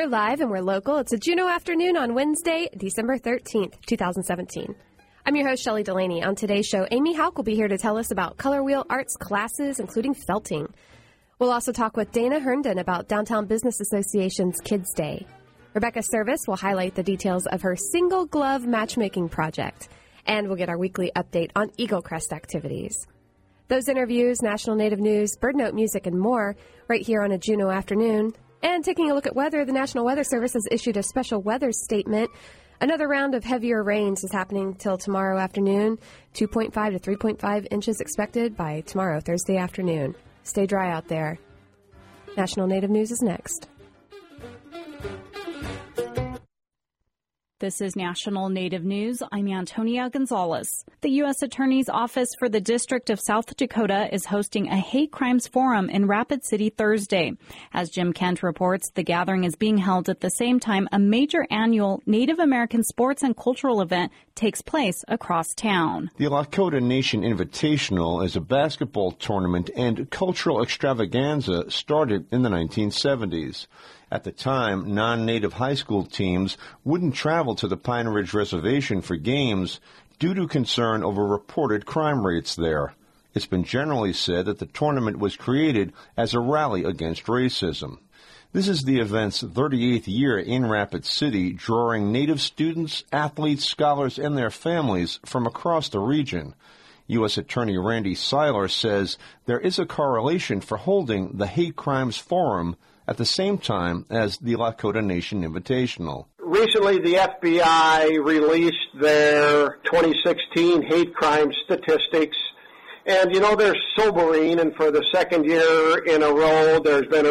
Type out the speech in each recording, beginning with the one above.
We're live and we're local. It's a Juneau afternoon on Wednesday, December 13th, 2017. I'm your host, Shelley Delaney. On today's show, Amy Hauk will be here to tell us about Color Wheel Arts classes, including felting. We'll also talk with Dana Herndon about Downtown Business Association's Kids Day. Rebecca Service will highlight the details of her single glove matchmaking project. And we'll get our weekly update on Eagle Crest activities. Those interviews, national native news, bird note music, and more right here on a Juneau afternoon. And taking a look at weather, the National Weather Service has issued a special weather statement. Another round of heavier rains is happening till tomorrow afternoon. 2.5 to 3.5 inches expected by tomorrow, Thursday afternoon. Stay dry out there. National Native News is next. This is National Native News. I'm Antonia Gonzalez. The U.S. Attorney's Office for the District of South Dakota is hosting a hate crimes forum in Rapid City Thursday. As Jim Kent reports, the gathering is being held at the same time a major annual Native American sports and cultural event takes place across town. The Lakota Nation Invitational is a basketball tournament and cultural extravaganza started in the 1970s. At the time, non-native high school teams wouldn't travel to the Pine Ridge Reservation for games due to concern over reported crime rates there. It's been generally said that the tournament was created as a rally against racism. This is the event's 38th year in Rapid City, drawing native students, athletes, scholars, and their families from across the region. U.S. Attorney Randy Seiler says there is a correlation for holding the Hate Crimes Forum at the same time as the Lakota Nation Invitational. Recently, the FBI released their 2016 hate crime statistics, and, they're sobering, and for the second year in a row, there's been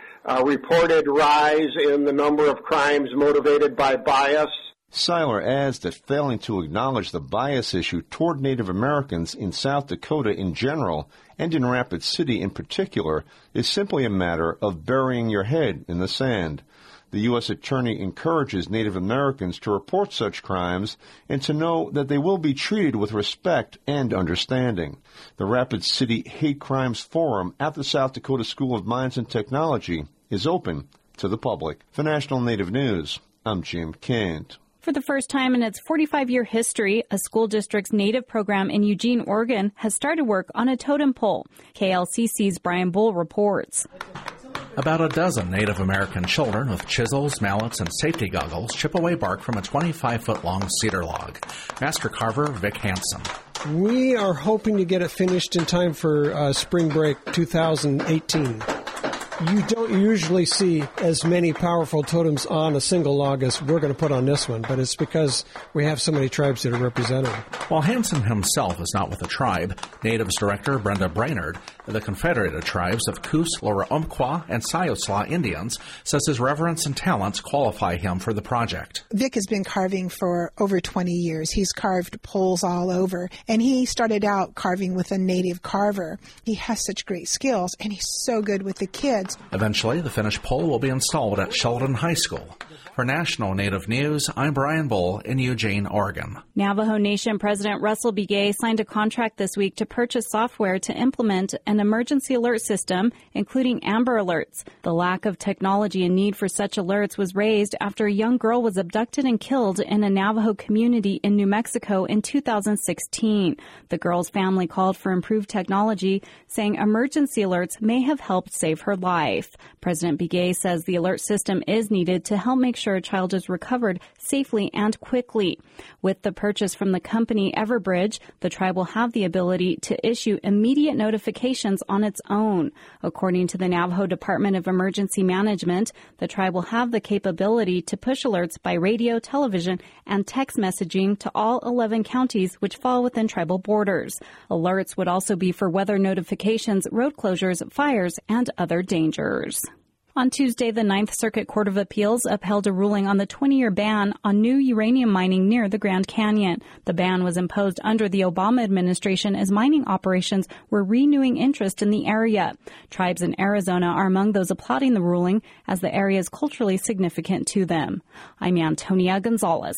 a reported rise in the number of crimes motivated by bias. Seiler adds that failing to acknowledge the bias issue toward Native Americans in South Dakota in general and in Rapid City in particular is simply a matter of burying your head in the sand. The U.S. Attorney encourages Native Americans to report such crimes and to know that they will be treated with respect and understanding. The Rapid City Hate Crimes Forum at the South Dakota School of Mines and Technology is open to the public. For National Native News, I'm Jim Kent. For the first time in its 45-year history, a school district's Native program in Eugene, Oregon, has started work on a totem pole. KLCC's Brian Bull reports. About a dozen Native American children with chisels, mallets, and safety goggles chip away bark from a 25-foot-long cedar log. Master carver Vic Hansen. We are hoping to get it finished in time for spring break 2018. You don't usually see as many powerful totems on a single log as we're going to put on this one, but it's because we have so many tribes that are represented. While Hansen himself is not with the tribe, Natives Director Brenda Brainerd of the Confederated Tribes of Coos, Laura-Umpqua, and Siuslaw Indians says his reverence and talents qualify him for the project. Vic has been carving for over 20 years. He's carved poles all over, and he started out carving with a native carver. He has such great skills, and he's so good with the kids. Eventually, the finished pole will be installed at Sheldon High School. For National Native News, I'm Brian Bull in Eugene, Oregon. Navajo Nation President Russell B. Gay signed a contract this week to purchase software to implement an emergency alert system, including Amber Alerts. The lack of technology and need for such alerts was raised after a young girl was abducted and killed in a Navajo community in New Mexico in 2016. The girl's family called for improved technology, saying emergency alerts may have helped save her life. President B. Gay says the alert system is needed to help make sure a child is recovered safely and quickly. With the purchase from the company Everbridge, the tribe will have the ability to issue immediate notifications on its own. According to the Navajo Department of Emergency Management, the tribe will have the capability to push alerts by radio, television, and text messaging to all 11 counties which fall within tribal borders. Alerts would also be for weather notifications, road closures, fires, and other dangers. On Tuesday, the Ninth Circuit Court of Appeals upheld a ruling on the 20-year ban on new uranium mining near the Grand Canyon. The ban was imposed under the Obama administration as mining operations were renewing interest in the area. Tribes in Arizona are among those applauding the ruling as the area is culturally significant to them. I'm Antonia Gonzalez.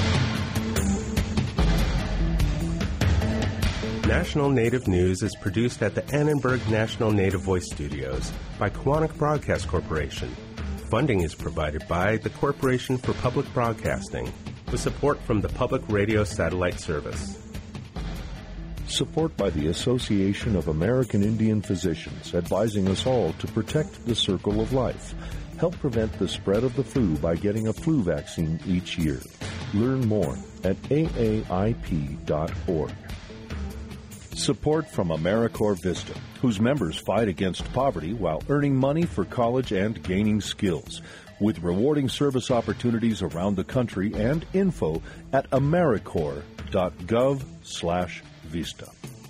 National Native News is produced at the Annenberg National Native Voice Studios by Quantic Broadcast Corporation. Funding is provided by the Corporation for Public Broadcasting, with support from the Public Radio Satellite Service. Support by the Association of American Indian Physicians, advising us all to protect the circle of life. Help prevent the spread of the flu by getting a flu vaccine each year. Learn more at AAIP.org. Support from AmeriCorps Vista, whose members fight against poverty while earning money for college and gaining skills, with rewarding service opportunities around the country and info at AmeriCorps.gov/Vista.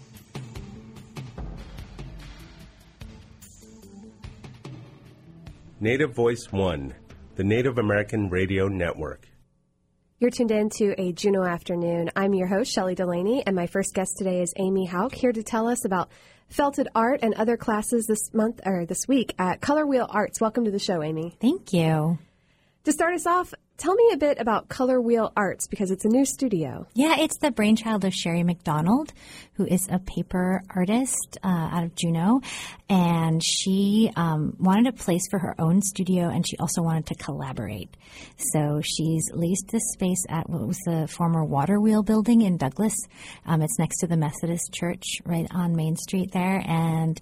Native Voice One, the Native American Radio Network. You're tuned in to a Juneau afternoon. I'm your host, Shelley Delaney, and my first guest today is Amy Hauk, here to tell us about felted art and other classes this week at Color Wheel Arts. Welcome to the show, Amy. Thank you. To start us off, tell me a bit about Color Wheel Arts, because it's a new studio. Yeah, it's the brainchild of Sherry McDonald, who is a paper artist out of Juneau. And she wanted a place for her own studio, and she also wanted to collaborate. So she's leased this space at what was the former Water Wheel building in Douglas. It's next to the Methodist Church right on Main Street there. And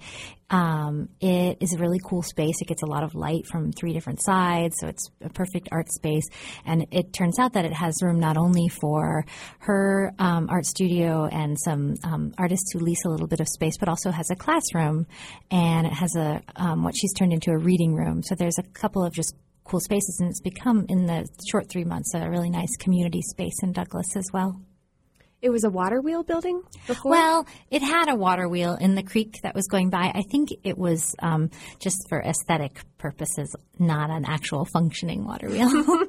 it is a really cool space. It gets a lot of light from 3 different sides, so it's a perfect art space. And it turns out that it has room not only for her art studio and some artists who lease a little bit of space, but also has a classroom, and it has a what she's turned into a reading room. So there's a couple of just cool spaces, and it's become, in the short 3 months, a really nice community space in Douglas as well. It was a water wheel building before? Well, it had a water wheel in the creek that was going by. I think it was just for aesthetic purposes, not an actual functioning water wheel.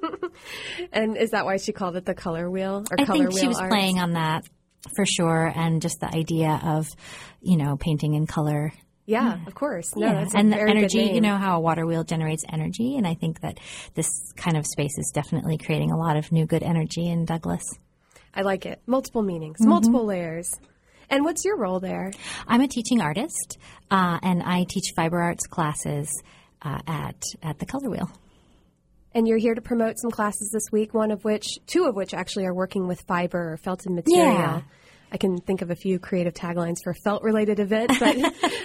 And is that why she called it the Color Wheel? Or I Color think Wheel she was Arts? playing on that for sure, and just the idea of, painting in color. Yeah, of course. No, yeah. that's a And the very energy, good name. you know how a water wheel generates energy, and I think that this kind of space is definitely creating a lot of new good energy in Douglas. I like it. Multiple meanings, multiple layers. And what's your role there? I'm a teaching artist, and I teach fiber arts classes at the Color Wheel. And you're here to promote some classes this week, two of which actually are working with fiber or felted material. Yeah. I can think of a few creative taglines for felt-related events, but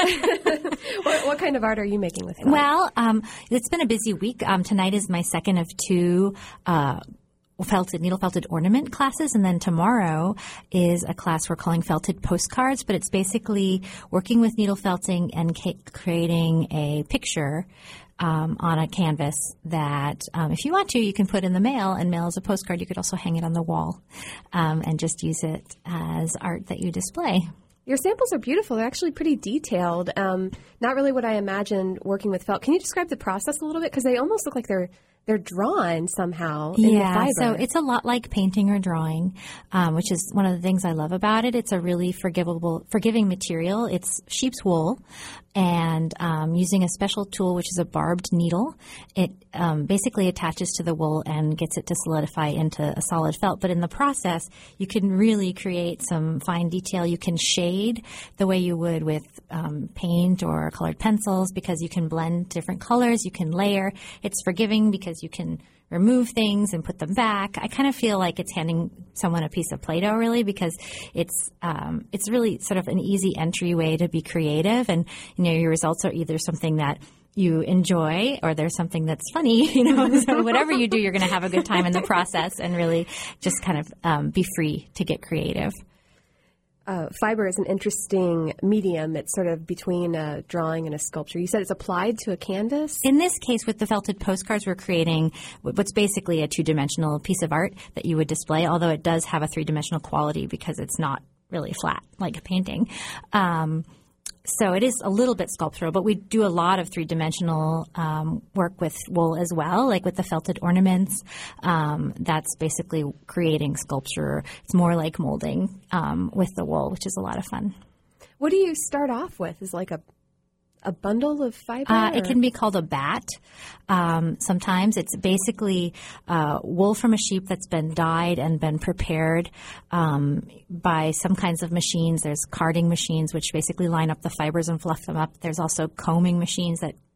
what kind of art are you making with felt? Well, it's been a busy week. Tonight is my second of 2 needle felted ornament classes, and then tomorrow is a class we're calling felted postcards, but it's basically working with needle felting and creating a picture on a canvas that if you want to, you can put in the mail and mail as a postcard. You could also hang it on the wall and just use it as art that you display. Your samples are beautiful. They're actually pretty detailed. Not really what I imagined working with felt. Can you describe the process a little bit? Because they almost look like they're drawn somehow in the fiber. So it's a lot like painting or drawing, which is one of the things I love about it. It's a really forgiving material. It's sheep's wool, and using a special tool, which is a barbed needle, it basically attaches to the wool and gets it to solidify into a solid felt. But in the process, you can really create some fine detail. You can shade the way you would with paint or colored pencils, because you can blend different colors. You can layer. It's forgiving because you can remove things and put them back. I kind of feel like it's handing someone a piece of Play-Doh, really, because it's really sort of an easy entryway to be creative, and your results are either something that you enjoy or there's something that's funny, So whatever you do, you're going to have a good time in the process and really just kind of be free to get creative. Fiber is an interesting medium. It's sort of between a drawing and a sculpture. You said it's applied to a canvas? In this case, with the felted postcards, we're creating what's basically a 2-dimensional piece of art that you would display, although it does have a 3-dimensional quality because it's not really flat like a painting. So it is a little bit sculptural, but we do a lot of 3-dimensional work with wool as well, like with the felted ornaments. That's basically creating sculpture. It's more like molding with the wool, which is a lot of fun. What do you start off with? Is like a bundle of fiber? It can be called a bat. Sometimes it's basically wool from a sheep that's been dyed and been prepared by some kinds of machines. There's carding machines, which basically line up the fibers and fluff them up. There's also combing machines that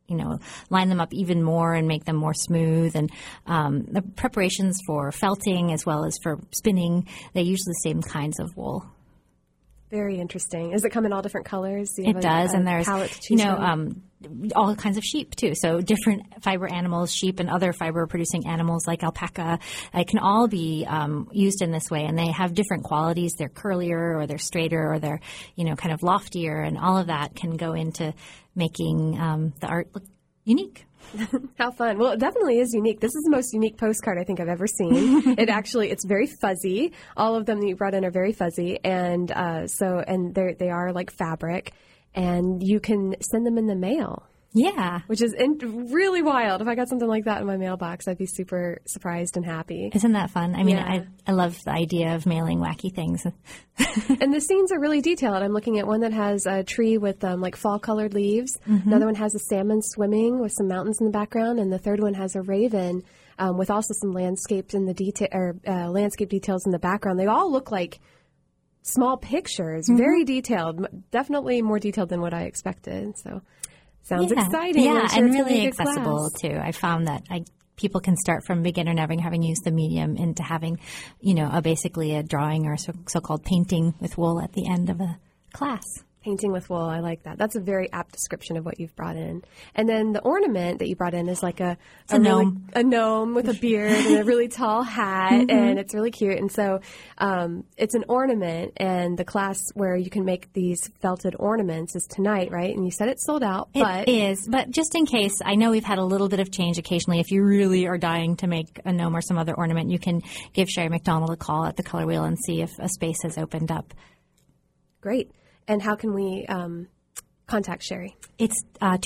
line them up even more and make them more smooth. And the preparations for felting as well as for spinning, they use the same kinds of wool. Very interesting. Does it come in all different colors? Do you It have does, a and there's palette to choose from? all kinds of sheep too. So different fiber animals, sheep and other fiber producing animals like alpaca, can all be used in this way, and they have different qualities. They're curlier or they're straighter or they're kind of loftier, and all of that can go into making the art look unique. How fun. Well, it definitely is unique. This is the most unique postcard I think I've ever seen. It's very fuzzy. All of them that you brought in are very fuzzy. And they are like fabric, and you can send them in the mail. Yeah. Which is really wild. If I got something like that in my mailbox, I'd be super surprised and happy. Isn't that fun? I mean, yeah. I love the idea of mailing wacky things. And the scenes are really detailed. I'm looking at one that has a tree with like fall-colored leaves. Mm-hmm. Another one has a salmon swimming with some mountains in the background. And the third one has a raven with also some landscape landscape details in the background. They all look like small pictures, mm-hmm. very detailed, definitely more detailed than what I expected. So sounds exciting. Yeah, and really accessible too. I found that people can start from beginner, never having used the medium, into having, basically a drawing or so-called painting with wool at the end of a class. Painting with wool, I like that. That's a very apt description of what you've brought in. And then the ornament that you brought in is like a gnome. A gnome with a beard and a really tall hat, mm-hmm. and it's really cute. And so it's an ornament, and the class where you can make these felted ornaments is tonight, right? And you said it's sold out. It is, but just in case, I know we've had a little bit of change occasionally. If you really are dying to make a gnome or some other ornament, you can give Sherry McDonald a call at the Color Wheel and see if a space has opened up. Great. And how can we contact Sherry? It's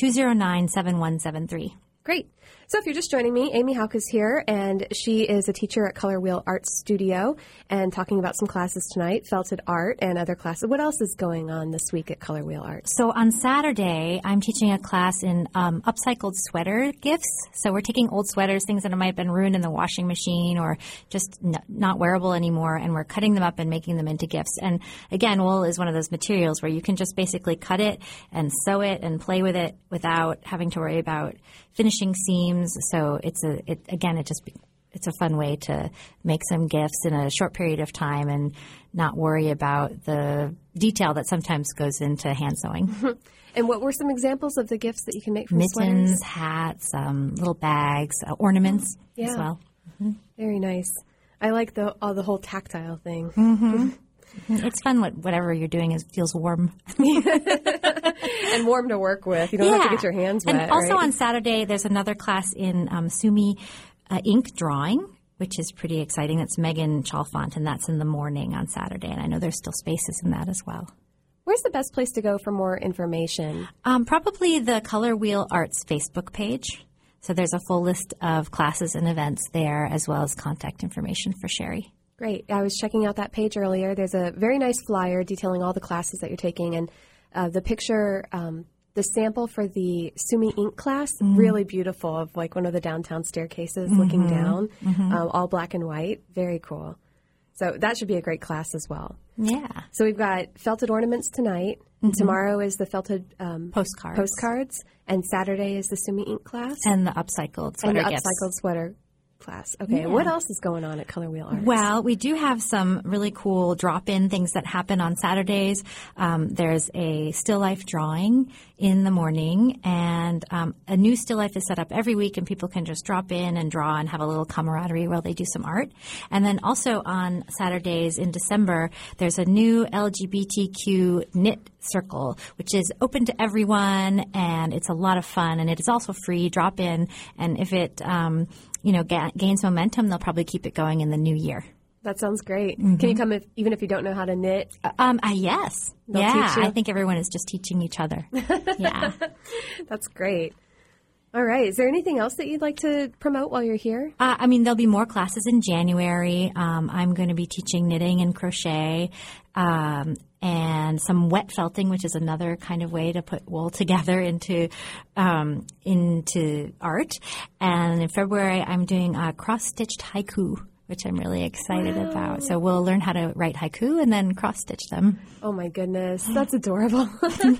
209-7173. Great. So if you're just joining me, Amy Houck is here, and she is a teacher at Color Wheel Art Studio and talking about some classes tonight, felted art and other classes. What else is going on this week at Color Wheel Art? So on Saturday, I'm teaching a class in upcycled sweater gifts. So we're taking old sweaters, things that might have been ruined in the washing machine or just not wearable anymore, and we're cutting them up and making them into gifts. And again, wool is one of those materials where you can just basically cut it and sew it and play with it without having to worry about finishing seams. So it's a fun way to make some gifts in a short period of time and not worry about the detail that sometimes goes into hand sewing. And what were some examples of the gifts that you can make from mittens, sweaters? hats, little bags, ornaments as well. Mm-hmm. Very nice. I like the whole tactile thing. Mm-hmm. It's fun. Whatever you're doing feels warm. And warm to work with. You don't have to get your hands wet. And also right? on Saturday, there's another class in Sumi ink drawing, which is pretty exciting. That's Megan Chalfont, and that's in the morning on Saturday. And I know there's still spaces in that as well. Where's the best place to go for more information? Probably the Color Wheel Arts Facebook page. So there's a full list of classes and events there, as well as contact information for Sherry. Great. I was checking out that page earlier. There's a very nice flyer detailing all the classes that you're taking, and the picture, the sample for the Sumi ink class, mm-hmm. really beautiful, of like one of the downtown staircases mm-hmm. looking down, mm-hmm. All black and white. Very cool. So that should be a great class as well. Yeah. So we've got felted ornaments tonight. Mm-hmm. Tomorrow is the felted postcards, and Saturday is the Sumi ink class. And the upcycled sweater gifts. Upcycled sweater class. Okay, What else is going on at Color Wheel Arts? Well, we do have some really cool drop-in things that happen on Saturdays. There's a still life drawing in the morning, and a new still life is set up every week, and people can just drop in and draw and have a little camaraderie while they do some art. And then also on Saturdays in December, there's a new LGBTQ knit circle, which is open to everyone, and it's a lot of fun, and it is also free. Drop in, and if it gains momentum, they'll probably keep it going in the new year. That sounds great. Mm-hmm. Can you come even if you don't know how to knit? Yes. They'll teach you? I think everyone is just teaching each other. Yeah. That's great. All right. Is there anything else that you'd like to promote while you're here? There'll be more classes in January. I'm going to be teaching knitting and crochet, and some wet felting, which is another kind of way to put wool together into art. And in February, I'm doing cross-stitched haiku, which I'm really excited about. So we'll learn how to write haiku and then cross-stitch them. Oh, my goodness. That's adorable.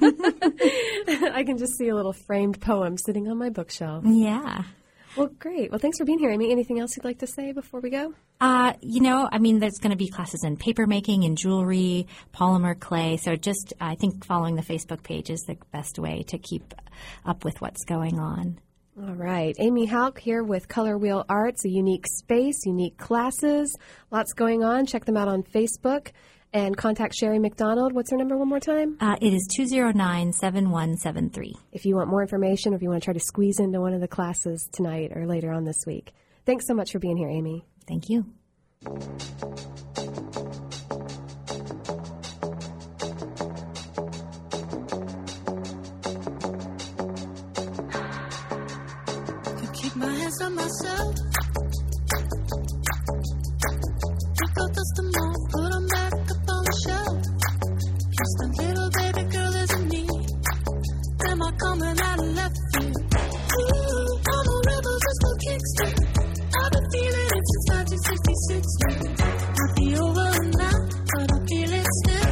I can just see a little framed poem sitting on my bookshelf. Yeah. Well, great. Well, thanks for being here, Amy. Anything else you'd like to say before we go? There's going to be classes in paper making and jewelry, polymer clay. So I think following the Facebook page is the best way to keep up with what's going on. All right. Amy Hauk here with Color Wheel Arts, a unique space, unique classes, lots going on. Check them out on Facebook. And contact Sherry McDonald. What's her number one more time? It is 209-7173. If you want more information or if you want to try to squeeze into one of the classes tonight or later on this week. Thanks so much for being here, Amy. Thank you. To keep my hands on myself. Pick up dust them all, put them back up on the shelf. Just a little baby girl isn't me. Am I coming out of left field? Ooh, I'm a rebel just for kicks. I've been feeling it since 1966. Might be over now, but I feel it still.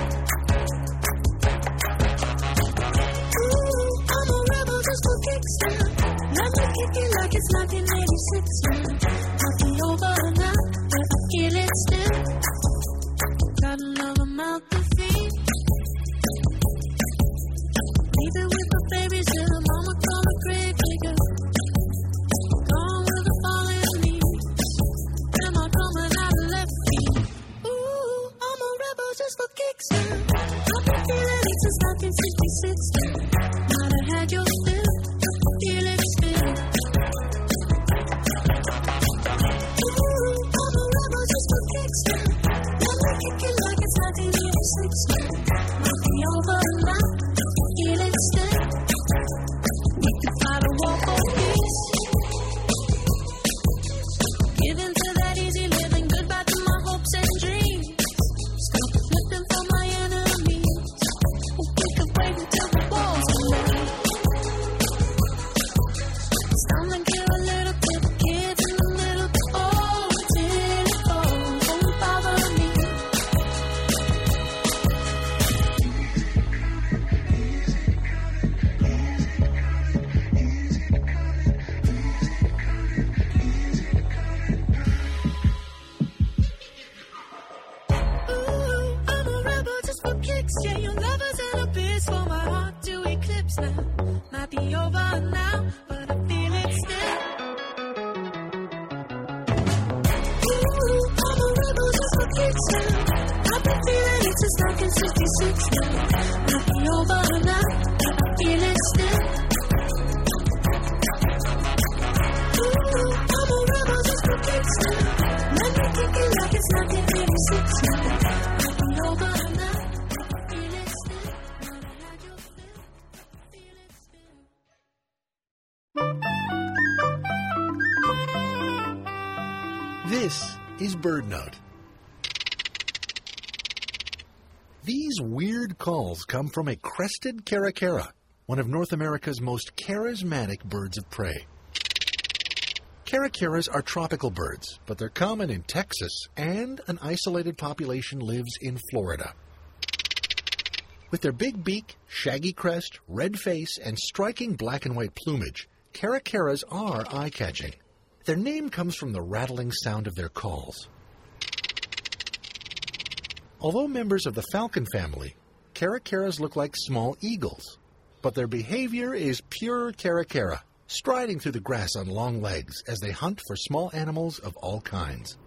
Ooh, I'm a rebel just for kicks. Let me kick it like it's 1986. Might be over now, but I feel it still. Got another mouth to feed. Leaving with my babies till the mama call a grave digger. Gone with the falling leaves. Am I coming out of left field? Ooh, I'm a rebel just for kicks. I've been feeling it since 1966. Might have had your fill, feel it still. Ooh, I'm a rebel just for kicks. Let me kick it like it's 1986. Might be over now, feel it still. We can fight a war for peace. Giving to that easy living, goodbye to my hopes and dreams. Stop flipping for my enemies. We could wait until the walls are made. It's time to give a little to the kids in the middle. Oh, till it falls, don't bother me. Ooh, I'm a rebel just for kicks. Yeah, your lovers and a bitch for my heart to eclipse now. Might be over now, but I feel it still. Ooh, I'm a rebel just for kicks now. I've been feeling it since 1966 now. Might be over now, but I feel it still. Ooh, I'm a rebel just for kicks now. Let me kick it like it's 1986 now. Might be over now, but I feel it still. Might have had your fill, feel it still. This is BirdNote. These weird calls come from a crested caracara, one of North America's most charismatic birds of prey. Caracaras are tropical birds, but they're common in Texas, and an isolated population lives in Florida. With their big beak, shaggy crest, red face, and striking black and white plumage, caracaras are eye-catching. Their name comes from the rattling sound of their calls. Although members of the falcon family, caracaras look like small eagles, but their behavior is pure caracara, striding through the grass on long legs as they hunt for small animals of all kinds.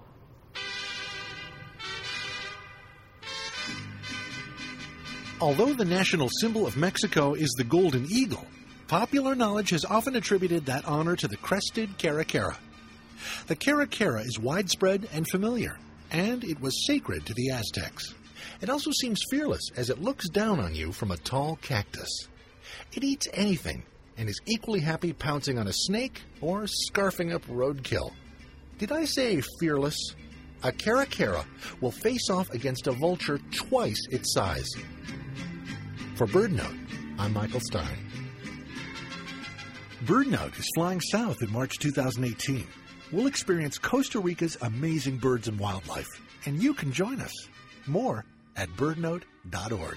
Although the national symbol of Mexico is the golden eagle, popular knowledge has often attributed that honor to the crested caracara. The caracara is widespread and familiar, and it was sacred to the Aztecs. It also seems fearless as it looks down on you from a tall cactus. It eats anything and is equally happy pouncing on a snake or scarfing up roadkill. Did I say fearless? A caracara will face off against a vulture twice its size. For BirdNote, I'm Michael Stein. BirdNote is flying south in March 2018. we'll experience Costa Rica's amazing birds and wildlife, and you can join us. More at birdnote.org.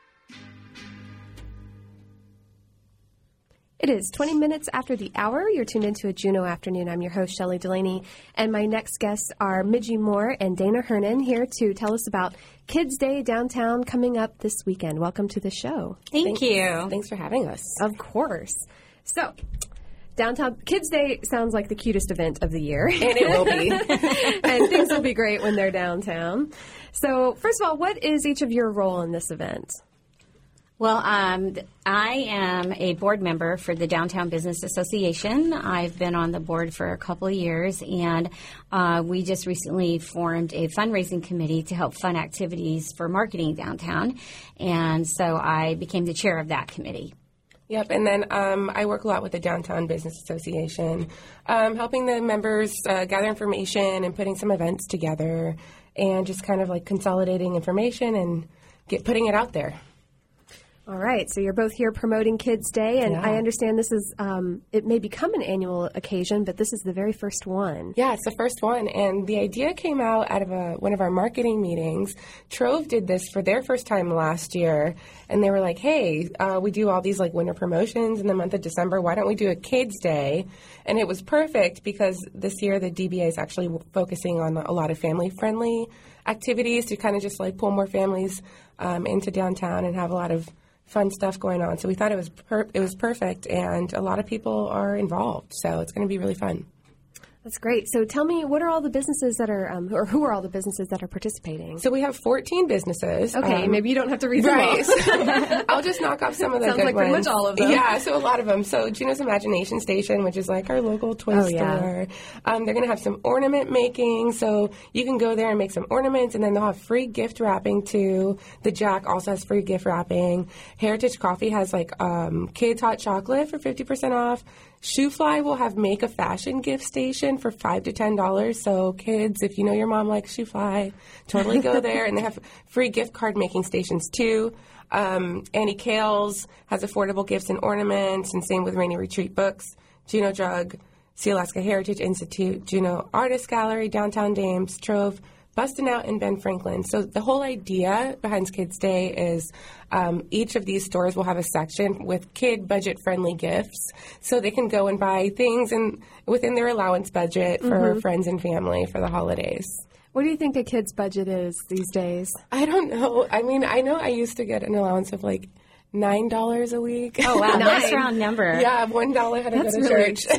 It is 20 minutes after the hour. You're tuned into a Juneau Afternoon. I'm your host, Shelley Delaney, and my next guests are Midgie Moore and Dana Hernan here to tell us about Kids Day downtown coming up this weekend. Welcome to the show. Thank you. Thanks for having us. Of course. So, downtown Kids Day sounds like the cutest event of the year. And it will be. And things will be great when they're downtown. So, first of all, what is each of your role in this event? Well, I am a board member for the Downtown Business Association. I've been on the board for a couple of years, and we just recently formed a fundraising committee to help fund activities for marketing downtown. And so I became the chair of that committee. Yep, and then I work a lot with the Downtown Business Association, helping the members gather information and putting some events together and just kind of like consolidating information and putting it out there. All right, so you're both here promoting Kids Day, and I understand this is, it may become an annual occasion, but this is the very first one. Yeah, it's the first one, and the idea came out of one of our marketing meetings. Trove did this for their first time last year, and they were like, hey, we do all these like winter promotions in the month of December. Why don't we do a Kids Day? And it was perfect because this year the DBA is actually focusing on a lot of family-friendly activities to kind of just like pull more families into downtown and have a lot of fun stuff going on. So we thought it was perfect, and a lot of people are involved. So it's going to be really fun. That's great. So tell me, what are all the businesses that are, or who are all the businesses that are participating? So we have 14 businesses. Okay, maybe you don't have to read them all. I'll just knock off some of the Sounds good like ones. pretty much all of them. Yeah, so a lot of them. So Juneau's Imagination Station, which is like our local toy store. They're going to have some ornament making, so you can go there and make some ornaments, and then they'll have free gift wrapping too. The Jack also has free gift wrapping. Heritage Coffee has like kids hot chocolate for 50% off. Shoe Fly will have make a fashion gift station for $5 to $10. So kids, if you know your mom likes Shoe Fly, totally go there. And they have free gift card making stations too. Annie Kales has affordable gifts and ornaments, and same with Rainy Retreat Books, Juneau Drug, Sealaska Heritage Institute, Juneau Artist Gallery, Downtown Dames, Trove, Bustin' Out, and Ben Franklin. So the whole idea behind Kids Day is each of these stores will have a section with kid budget-friendly gifts, so they can go and buy things within their allowance budget for friends and family for the holidays. What do you think a kid's budget is these days? I don't know. I mean, I know I used to get an allowance of like $9 a week. Oh, wow. Nice round number. Yeah, $1 had to go to really church.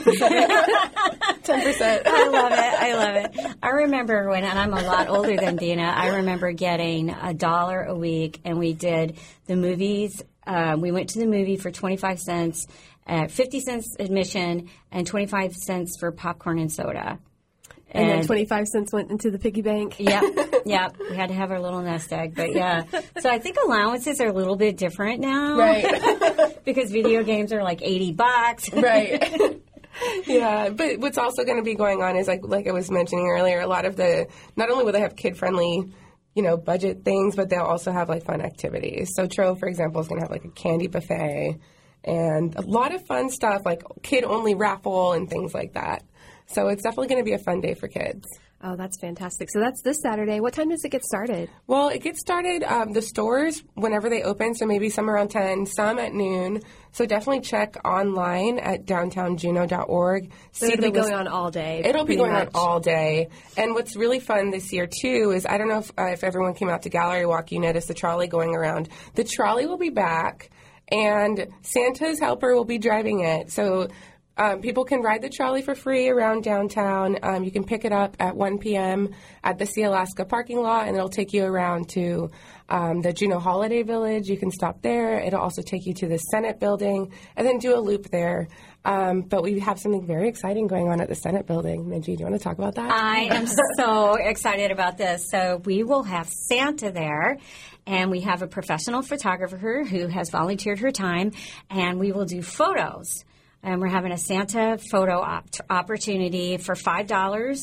10%. I love it. I remember and I'm a lot older than Dina, I remember getting $1 a week, and we did the movies. We went to the movie for 25 cents, 50 cents admission, and 25 cents for popcorn and soda. And then 25 cents went into the piggy bank. Yep. We had to have our little nest egg, but yeah. So I think allowances are a little bit different now. Right. Because video games are like $80. Right. Yeah, but what's also going to be going on is like I was mentioning earlier, a lot of not only will they have kid-friendly, budget things, but they'll also have like fun activities. So Trove, for example, is going to have like a candy buffet and a lot of fun stuff like kid-only raffle and things like that. So it's definitely going to be a fun day for kids. Oh, that's fantastic. So that's this Saturday. What time does it get started? Well, it gets started, the stores, whenever they open, so maybe some around 10, some at noon. So definitely check online at downtownjuneau.org. So it'll be going on all day. It'll be going on all day. And what's really fun this year, too, is I don't know if everyone came out to Gallery Walk, you noticed the trolley going around. The trolley will be back, and Santa's helper will be driving it. So people can ride the trolley for free around downtown. You can pick it up at 1 p.m. at the Sealaska parking lot, and it'll take you around to the Juneau Holiday Village. You can stop there. It'll also take you to the Senate building and then do a loop there. But we have something very exciting going on at the Senate building. Minji, do you want to talk about that? I am so excited about this. So we will have Santa there, and we have a professional photographer who has volunteered her time, and we will do photos. And we're having a Santa photo opportunity for $5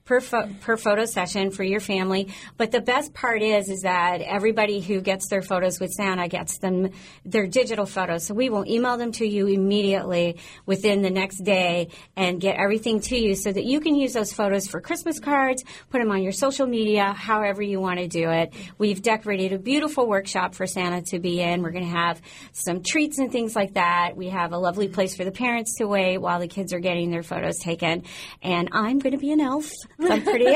per photo session for your family. But the best part is that everybody who gets their photos with Santa gets them their digital photos. So we will email them to you immediately within the next day and get everything to you so that you can use those photos for Christmas cards, put them on your social media, however you want to do it. We've decorated a beautiful workshop for Santa to be in. We're going to have some treats and things like that. We have a lovely place for the parents to wait while the kids are getting their photos taken. And I'm going to be an elf. So I'm pretty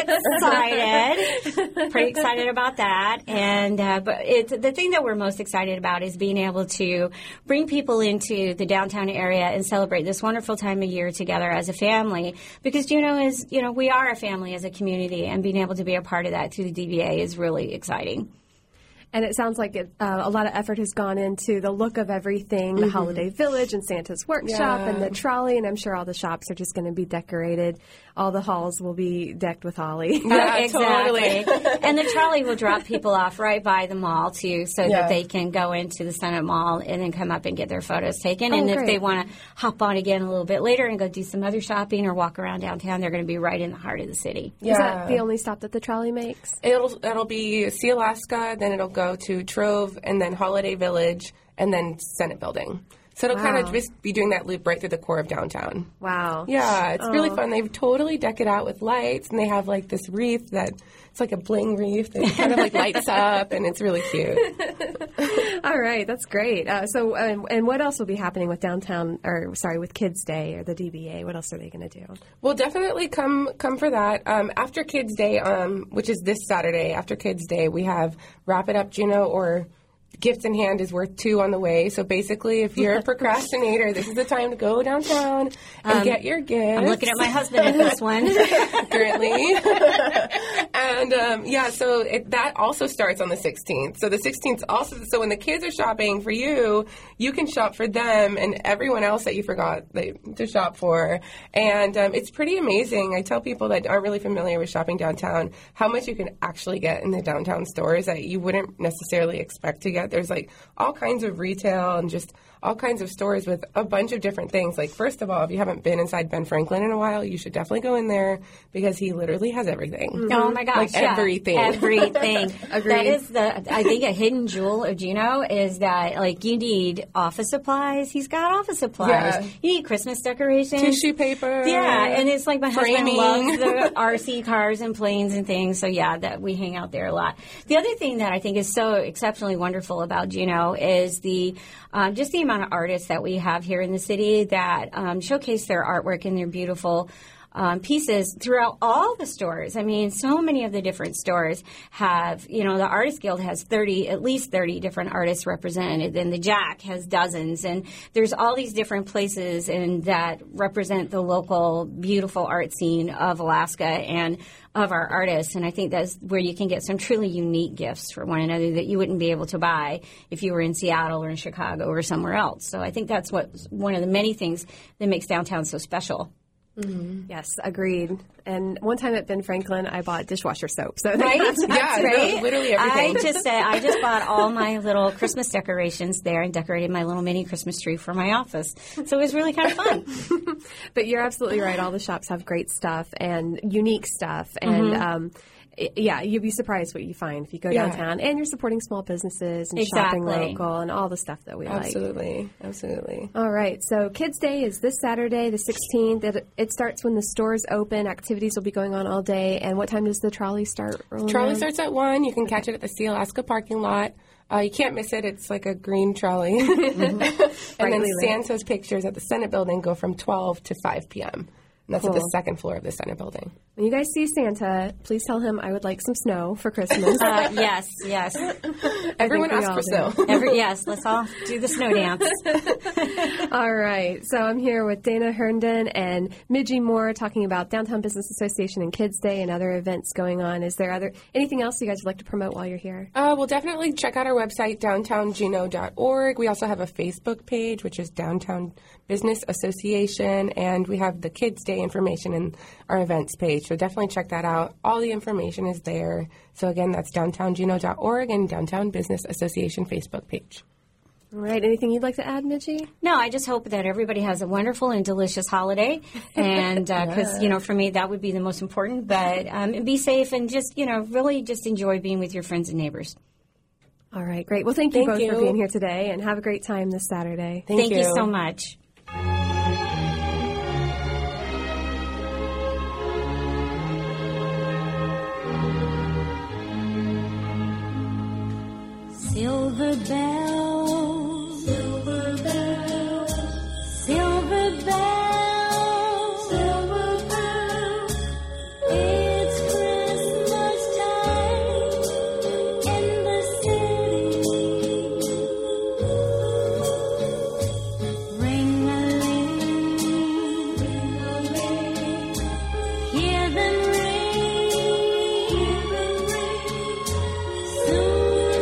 excited about that. And but the thing that we're most excited about is being able to bring people into the downtown area and celebrate this wonderful time of year together as a family. Because Juneau is, we are a family as a community, and being able to be a part of that through the DVA is really exciting. And it sounds like a lot of effort has gone into the look of everything, the Holiday Village and Santa's Workshop and the trolley, and I'm sure all the shops are just going to be decorated. All the halls will be decked with holly. Yeah, exactly. And the trolley will drop people off right by the mall, too, so that they can go into the Senate Mall and then come up and get their photos taken. And if they want to hop on again a little bit later and go do some other shopping or walk around downtown, they're going to be right in the heart of the city. Yeah. Is that the only stop that the trolley makes? It'll be Sealaska, then it'll go to Trove, and then Holiday Village, and then Senate Building. So it'll kind of just be doing that loop right through the core of downtown. Wow. Yeah, it's really fun. They've totally decked it out with lights, and they have like this wreath that it's like a bling wreath that kind of like lights up, and it's really cute. All right, that's great. So, and what else will be happening with with Kids Day or the DBA? What else are they going to do? Well, definitely come for that. After Kids Day, which is this Saturday, after Kids Day, we have Wrap It Up Juneau, or Gifts in Hand is worth 2 on the way. So basically, if you're a procrastinator, this is the time to go downtown and get your gifts. I'm looking at my husband at this one. Currently. And so that also starts on the 16th. So the 16th also, so when the kids are shopping for you, you can shop for them and everyone else that you forgot to shop for. And it's pretty amazing. I tell people that aren't really familiar with shopping downtown how much you can actually get in the downtown stores that you wouldn't necessarily expect to get. There's like all kinds of retail and just all kinds of stores with a bunch of different things. Like, first of all, if you haven't been inside Ben Franklin in a while, you should definitely go in there because he literally has everything. Mm-hmm. Oh my gosh, like everything. Everything. Agreed. That is I think a hidden jewel of Juneau is that, like, you need office supplies. He's got office supplies. Yeah. You need Christmas decorations. Tissue paper. Yeah, and it's like my framing. husband loves the RC cars and planes and things, so yeah, that we hang out there a lot. The other thing that I think is so exceptionally wonderful about Juneau is just the amount of artists that we have here in the city that showcase their artwork and their beautiful pieces throughout all the stores. I mean, so many of the different stores have, the Artist Guild has at least 30 different artists represented, and the Jack has dozens, and there's all these different places that represent the local beautiful art scene of Alaska and of our artists. And I think that's where you can get some truly unique gifts for one another that you wouldn't be able to buy if you were in Seattle or in Chicago or somewhere else. So I think that's one of the many things that makes downtown so special. Mm-hmm. Yes, agreed. And one time at Ben Franklin, I bought dishwasher soap. So right? That's great. No, literally everything. I just bought all my little Christmas decorations there and decorated my little mini Christmas tree for my office. So it was really kind of fun. But you're absolutely right. All the shops have great stuff and unique stuff. And you'd be surprised what you find if you go downtown. And you're supporting small businesses and shopping local and all the stuff that we like. Absolutely. All right. So Kids Day is this Saturday, the 16th. It starts when the stores open. Activities will be going on all day. And what time does the trolley start rolling Trolley around? starts at 1. You can catch it at the Sealaska parking lot. You can't miss it. It's like a green trolley. And then Santa's pictures at the Senate Building go from 12 to 5 p.m. And that's at the second floor of the Senate Building. When you guys see Santa, please tell him I would like some snow for Christmas. Yes. Everyone asks for snow. Yes, let's all do the snow dance. All right. So I'm here with Dana Herndon and Midgie Moore talking about Downtown Business Association and Kids Day and other events going on. Is there anything else you guys would like to promote while you're here? Well, definitely check out our website, downtownjuneau.org. We also have a Facebook page, which is Downtown Business Association, and we have the Kids Day information in our events page. So definitely check that out. All the information is there. So again, that's downtownjuneau.org and Downtown Business Association Facebook page. All right. Anything you'd like to add, Midgie? No, I just hope that everybody has a wonderful and delicious holiday. And because, for me, that would be the most important. But be safe and just, really just enjoy being with your friends and neighbors. All right. Great. Well, thank you both for being here today, and have a great time this Saturday. Thank you so much. Silver bells, silver bells, silver bells, silver bells. It's Christmas time in the city. Ring-a-ling, ring-a-ling. Hear them ring, hear them ring. Soon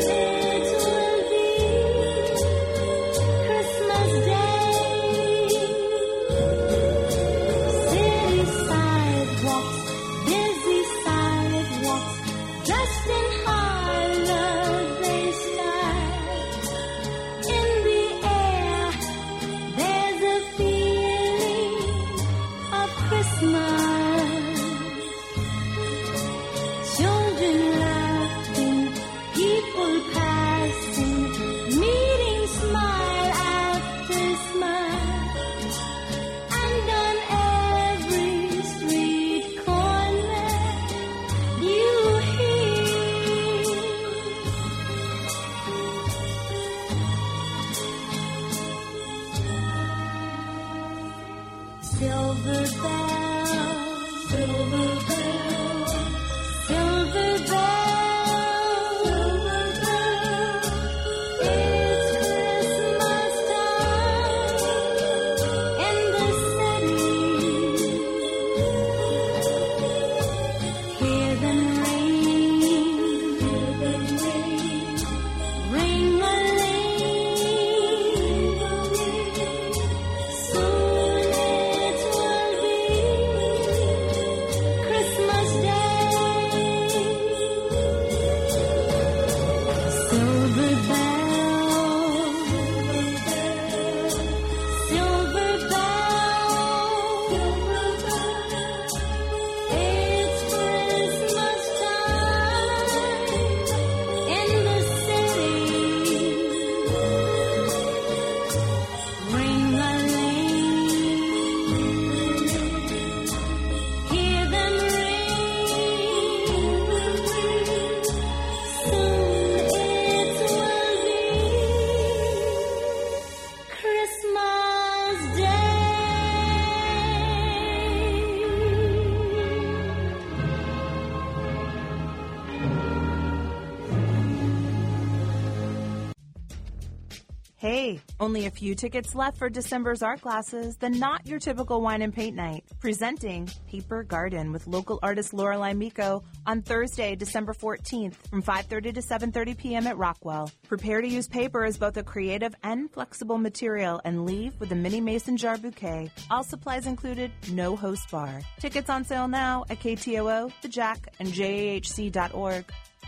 Hey, only a few tickets left for December's art classes, the Not Your Typical Wine and Paint Night. Presenting Paper Garden with local artist Lorelei Miko on Thursday, December 14th from 5:30 to 7:30 p.m. at Rockwell. Prepare to use paper as both a creative and flexible material and leave with a mini mason jar bouquet. All supplies included, no host bar. Tickets on sale now at KTOO, The Jack, and JAHC.org.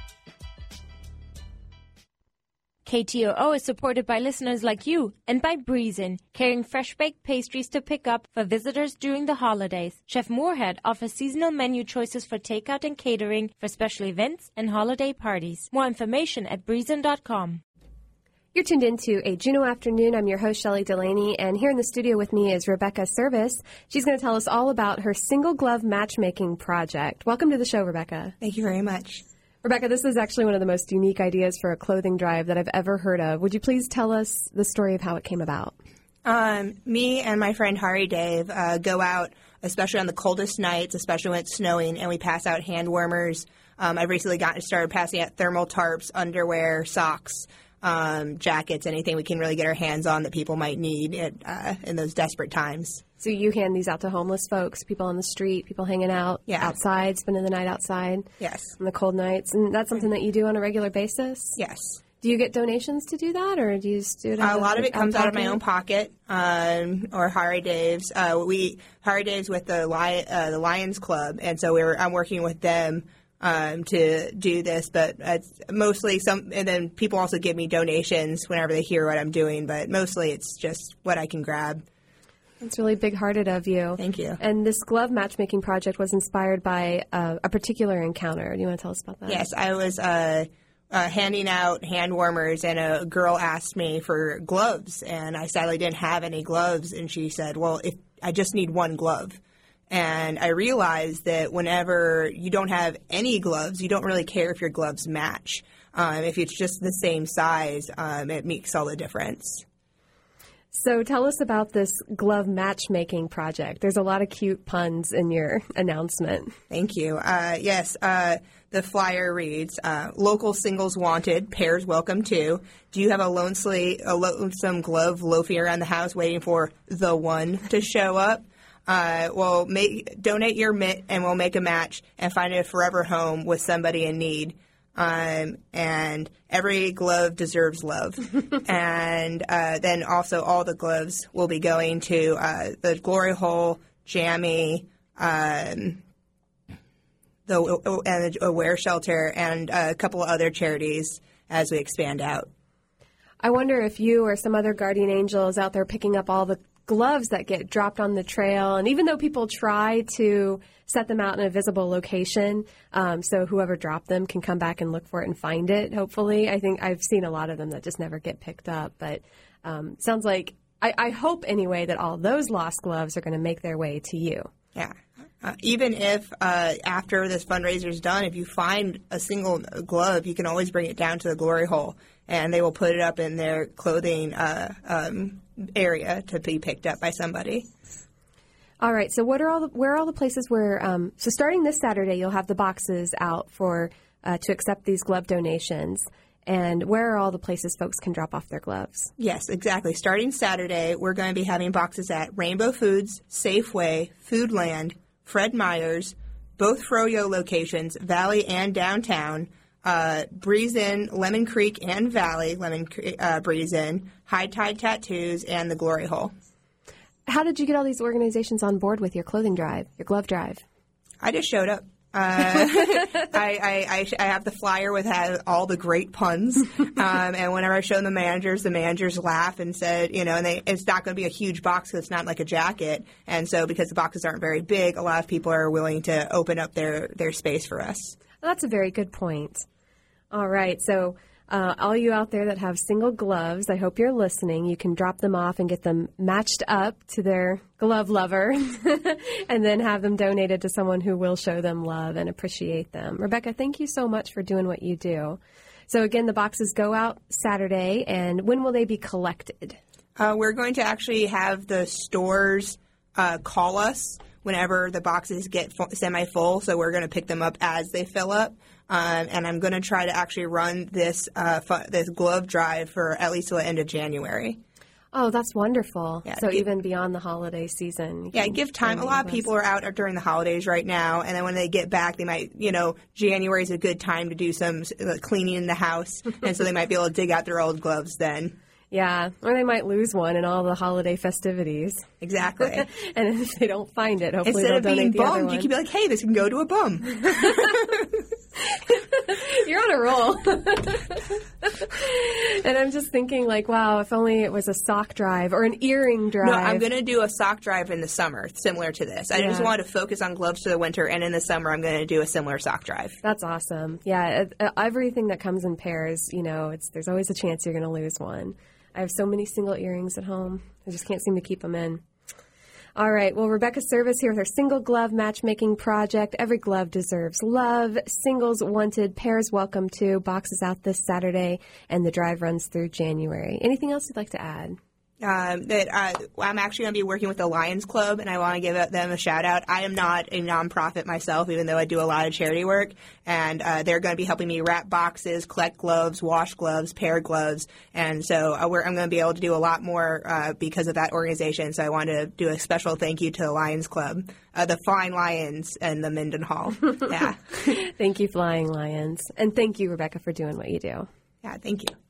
KTOO is supported by listeners like you and by Breezin, carrying fresh-baked pastries to pick up for visitors during the holidays. Chef Moorhead offers seasonal menu choices for takeout and catering for special events and holiday parties. More information at breezin.com. You're tuned into A Juneau Afternoon. I'm your host, Shelley Delaney, and here in the studio with me is Rebecca Service. She's going to tell us all about her single glove matchmaking project. Welcome to the show, Rebecca. Thank you very much. Rebecca, this is actually one of the most unique ideas for a clothing drive that I've ever heard of. Would you please tell us the story of how it came about? Me and my friend Hari Dave go out, especially on the coldest nights, especially when it's snowing, and we pass out hand warmers. I've recently started passing out thermal tarps, underwear, socks, jackets, anything we can really get our hands on that people might need in those desperate times. So you hand these out to homeless folks, people on the street, people hanging out outside, spending the night outside? Yes. On the cold nights. And that's something that you do on a regular basis? Yes. Do you get donations to do that, or do you just do it a lot of it comes out of my own pocket, or Hari Dave's. Hari Dave's with the Lions Club, and so I'm working with them to do this, but it's mostly and then people also give me donations whenever they hear what I'm doing, but mostly it's just what I can grab. That's really big-hearted of you. Thank you. And this glove matchmaking project was inspired by a particular encounter. Do you want to tell us about that? Yes, I was handing out hand warmers, and a girl asked me for gloves, and I sadly didn't have any gloves, and she said, well, if I just need one glove. And I realized that whenever you don't have any gloves, you don't really care if your gloves match. If it's just the same size, it makes all the difference. So tell us about this glove matchmaking project. There's a lot of cute puns in your announcement. Thank you. Yes, the flyer reads, local singles wanted, pairs welcome too. Do you have a lonesome glove loafing around the house waiting for the one to show up? Well, donate your mitt and we'll make a match and find a forever home with somebody in need. And every glove deserves love. And then also all the gloves will be going to the Glory Hole, Jammy, and the Aware Shelter, and a couple of other charities as we expand out. I wonder if you or some other guardian angel is out there picking up all the gloves that get dropped on the trail, and even though people try to set them out in a visible location, so whoever dropped them can come back and look for it and find it, hopefully. I think I've seen a lot of them that just never get picked up, but sounds like, I hope anyway, that all those lost gloves are going to make their way to you. Yeah. Even if after this fundraiser is done, if you find a single glove, you can always bring it down to the Glory Hole, and they will put it up in their clothing area to be picked up by somebody. All right. So where are all the places where? So starting this Saturday, you'll have the boxes out for to accept these glove donations. And where are all the places folks can drop off their gloves? Yes, exactly. Starting Saturday, we're going to be having boxes at Rainbow Foods, Safeway, Foodland, Fred Meyer's, both Froyo locations, Valley and downtown, Breeze Inn, Lemon Creek and Valley, Breeze Inn, High Tide Tattoos, and the Glory Hole. How did you get all these organizations on board with your clothing drive, your glove drive? I just showed up. I have the flyer with all the great puns, and whenever I show the managers laugh and said, and it's not going to be a huge box because it's not like a jacket, and so because the boxes aren't very big, a lot of people are willing to open up their space for us. Well, that's a very good point. All right, so all you out there that have single gloves, I hope you're listening. You can drop them off and get them matched up to their glove lover and then have them donated to someone who will show them love and appreciate them. Rebecca, thank you so much for doing what you do. So again, the boxes go out Saturday, and when will they be collected? We're going to actually have the stores call us whenever the boxes get semi-full, so we're going to pick them up as they fill up. And I'm going to try to actually run this glove drive for at least till the end of January. Oh, that's wonderful. Yeah, so even beyond the holiday season. Yeah, give time. A lot of people are out during the holidays right now, and then when they get back, they might, January is a good time to do some cleaning in the house, and so they might be able to dig out their old gloves then. Yeah, or they might lose one in all the holiday festivities. Exactly. And if they don't find it, hopefully instead they'll donate the other one. You can be like, hey, this can go to a bum. You're on a roll. And I'm just thinking, wow, if only it was a sock drive or an earring drive. No, I'm going to do a sock drive in the summer, similar to this. I just wanted to focus on gloves for the winter, and in the summer I'm going to do a similar sock drive. That's awesome. Yeah, everything that comes in pairs, there's always a chance you're going to lose one. I have so many single earrings at home. I just can't seem to keep them in. All right. Well, Rebecca Service here with her single glove matchmaking project. Every glove deserves love. Singles wanted, pairs welcome to. Boxes out this Saturday, and the drive runs through January. Anything else you'd like to add? I'm actually going to be working with the Lions Club, and I want to give them a shout-out. I am not a nonprofit myself, even though I do a lot of charity work, and they're going to be helping me wrap boxes, collect gloves, wash gloves, pair gloves, and so I'm going to be able to do a lot more because of that organization, so I want to do a special thank you to the Lions Club, the Flying Lions and the Minden Hall. Yeah. Thank you, Flying Lions, and thank you, Rebecca, for doing what you do. Yeah, thank you.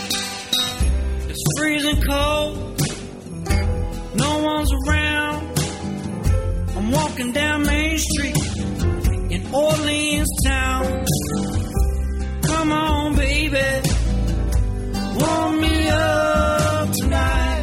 Freezing cold, no one's around. I'm walking down Main Street in Orleans town. Come on, baby, warm me up tonight.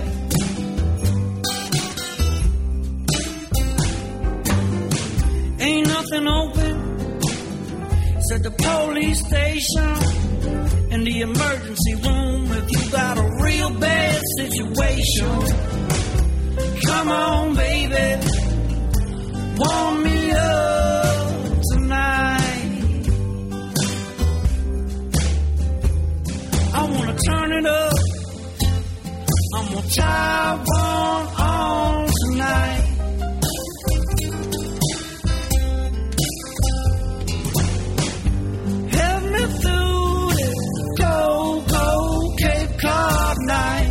Ain't nothing open, it's at the police station in the emergency room if you got a real bad situation. Come on, baby, warm me up tonight. I wanna turn it up, I'm gonna tie one on tonight. Help me through this cold, cold Cape Cod night.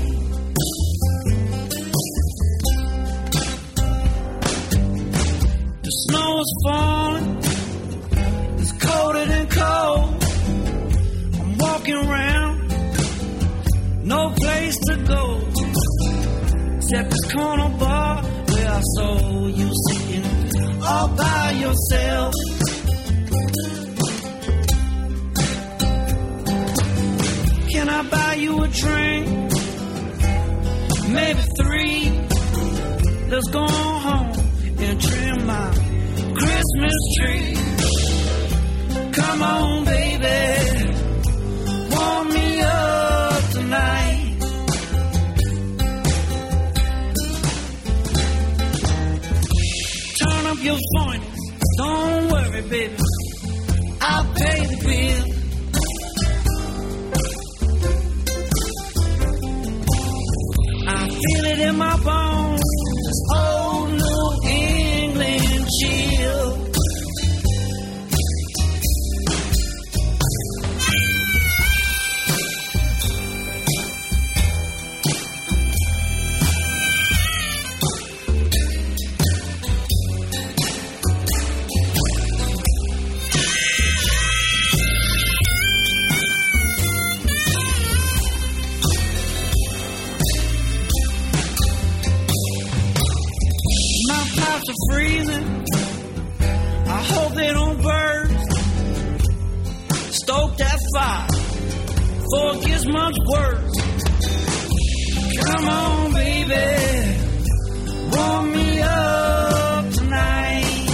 The snow is falling, it's colder than cold. I'm walking around, no place to go except this corner bar where I saw you sitting all by yourself. Can I buy you a drink? Maybe 3. Let's go home and trim my Christmas tree. Come on, baby, warm me up tonight. Turn up your voice, don't worry, baby, I'll pay the bill. I feel it in my bones, this old New England chill. Are freezing, I hope they don't burst. Stoke that fire before it gets much worse. Come on, baby, warm me up tonight.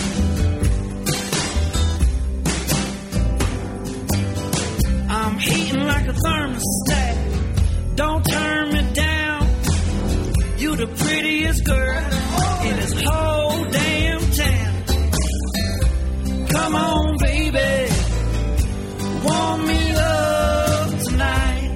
I'm heating like a thermostat, don't turn me down. You the prettiest girl in this whole damn town. Come on, baby, warm me up tonight.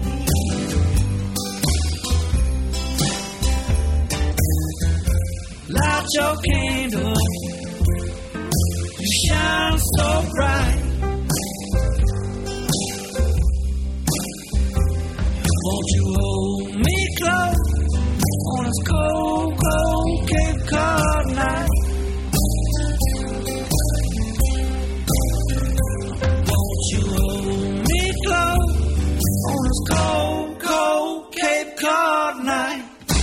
Light your candle, you shine so bright. Won't you hold me close on this cold, cold Cape Cod night? Won't you hold me close on this cold, cold Cape Cod night?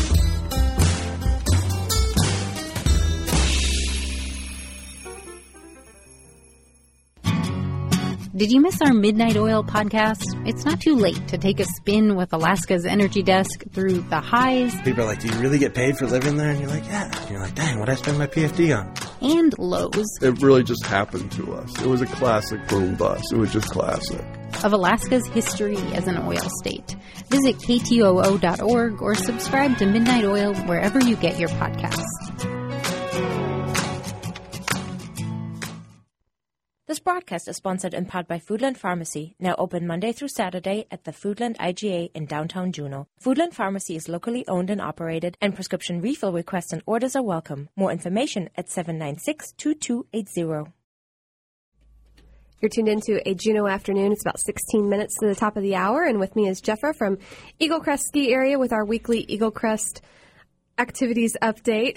Did you miss our Midnight Oil podcast? It's not too late to take a spin with Alaska's Energy Desk through the highs. People are like, do you really get paid for living there? And you're like, yeah. And you're like, dang, what'd I spend my PFD on? And lows. It really just happened to us. It was a classic boom bust. It was just classic. Of Alaska's history as an oil state. Visit ktoo.org or subscribe to Midnight Oil wherever you get your podcasts. This broadcast is sponsored in part by Foodland Pharmacy, now open Monday through Saturday at the Foodland IGA in downtown Juneau. Foodland Pharmacy is locally owned and operated, and prescription refill requests and orders are welcome. More information at 796-2280. You're tuned into a Juneau afternoon. It's about 16 minutes to the top of the hour, and with me is Jeffra from Eagle Crest Ski Area with our weekly Eagle Crest activities update.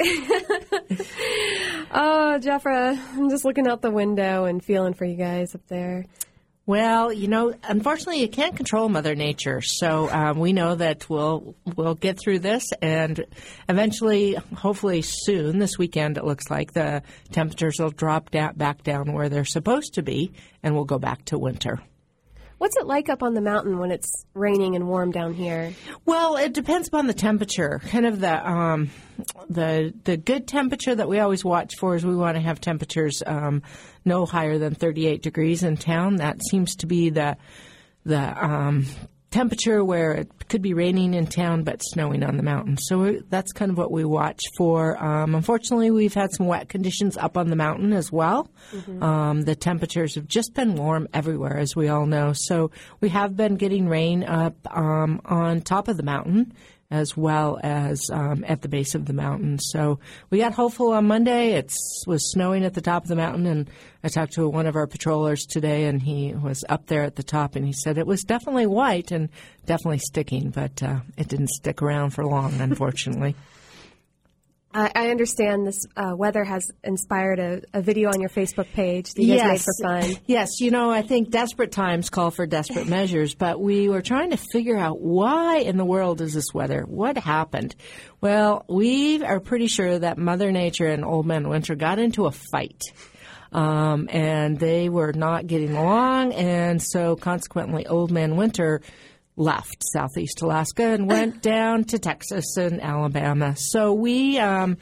Oh, Jeffra, I'm just looking out the window and feeling for you guys up there. Well, unfortunately, you can't control Mother Nature. So we know that we'll get through this, and eventually, hopefully soon, this weekend, it looks like the temperatures will drop back down where they're supposed to be, and we'll go back to winter. What's it like up on the mountain when it's raining and warm down here? Well, it depends upon the temperature. Kind of the good temperature that we always watch for is we want to have temperatures no higher than 38 degrees in town. That seems to be the temperature where it could be raining in town but snowing on the mountain. So that's kind of what we watch for. Unfortunately, we've had some wet conditions up on the mountain as well. Mm-hmm. The temperatures have just been warm everywhere, as we all know. So we have been getting rain up on top of the mountain as well as at the base of the mountain. So we got hopeful on Monday. It was snowing at the top of the mountain, and I talked to one of our patrollers today, and he was up there at the top, and he said it was definitely white and definitely sticking, but it didn't stick around for long, unfortunately. I understand this weather has inspired a video on your Facebook page that you guys made for fun. Yes. I think desperate times call for desperate measures, but we were trying to figure out why in the world is this weather? What happened? Well, we are pretty sure that Mother Nature and Old Man Winter got into a fight. And they were not getting along, and so consequently Old Man Winter left Southeast Alaska and went down to Texas and Alabama. So we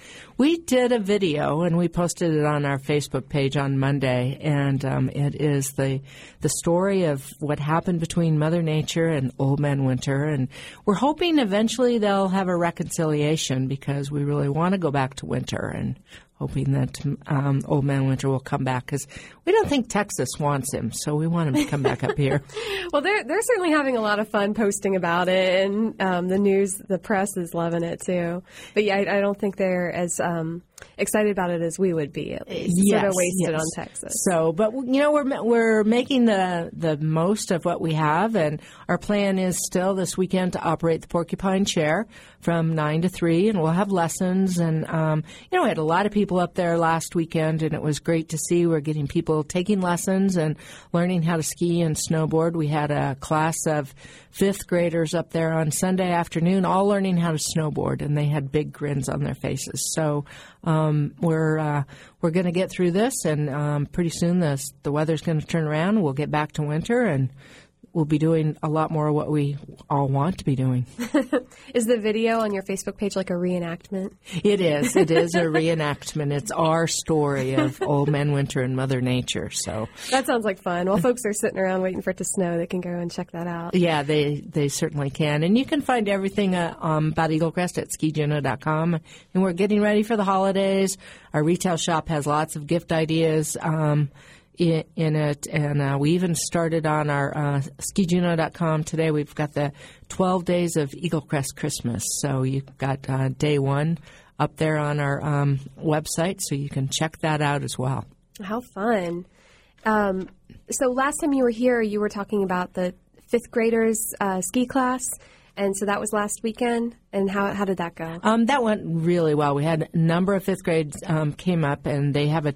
did a video, and we posted it on our Facebook page on Monday, and it is the story of what happened between Mother Nature and Old Man Winter, and we're hoping eventually they'll have a reconciliation because we really want to go back to winter, and hoping that Old Man Winter will come back because we don't think Texas wants him, so we want him to come back up here. Well, they're certainly having a lot of fun posting about it, and the press is loving it too. But yeah, I don't think they're as excited about it as we would be. At least sort of wasted on Texas. So, but we're making the most of what we have, and our plan is still this weekend to operate the Porcupine Chair from 9 to 3, and we'll have lessons. And we had a lot of people up there last weekend, and it was great to see. We're getting people taking lessons and learning how to ski and snowboard. We had a class of 5th graders up there on Sunday afternoon, all learning how to snowboard, and they had big grins on their faces. So we're going to get through this, and pretty soon the weather's going to turn around. We'll get back to winter, and we'll be doing a lot more of what we all want to be doing. Is the video on your Facebook page like a reenactment? It is. It is a reenactment. It's our story of Old Man Winter and Mother Nature. So that sounds like fun. While folks are sitting around waiting for it to snow, they can go and check that out. Yeah, they certainly can. And you can find everything about Eaglecrest at skijuno.com. And we're getting ready for the holidays. Our retail shop has lots of gift ideas in it, and we even started on our skijuno.com today. We've got the 12 days of Eaglecrest Christmas, so you've got day one up there on our website, so you can check that out as well. How fun. So last time you were here, you were talking about the 5th graders ski class, and so that was last weekend. And how did that go? That went really well. We had a number of 5th grades came up, and they have a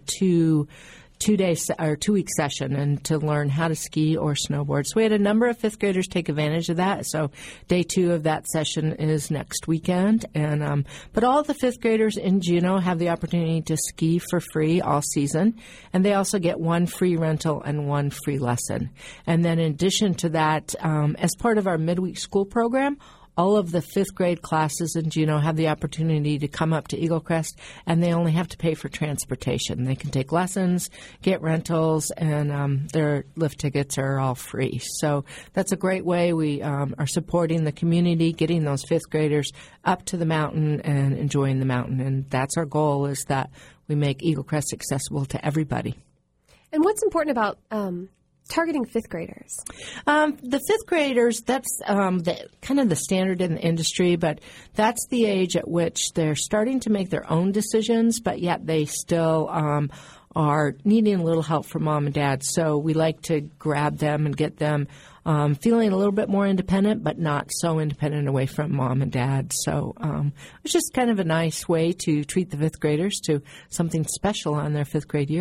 2-week session and to learn how to ski or snowboard. So we had a number of 5th graders take advantage of that. So day 2 of that session is next weekend. And but all the 5th graders in Juneau have the opportunity to ski for free all season. And they also get 1 free rental and 1 free lesson. And then in addition to that, as part of our midweek school program, all of the 5th grade classes in Juneau have the opportunity to come up to Eaglecrest, and they only have to pay for transportation. They can take lessons, get rentals, and their lift tickets are all free. So that's a great way. We are supporting the community, getting those 5th graders up to the mountain and enjoying the mountain. And that's our goal, is that we make Eaglecrest accessible to everybody. And what's important about targeting 5th graders? The 5th graders, that's kind of the standard in the industry, but that's the age at which they're starting to make their own decisions, but yet they still are needing a little help from mom and dad. So we like to grab them and get them feeling a little bit more independent, but not so independent away from mom and dad. So it's just kind of a nice way to treat the 5th graders to something special on their 5th grade year.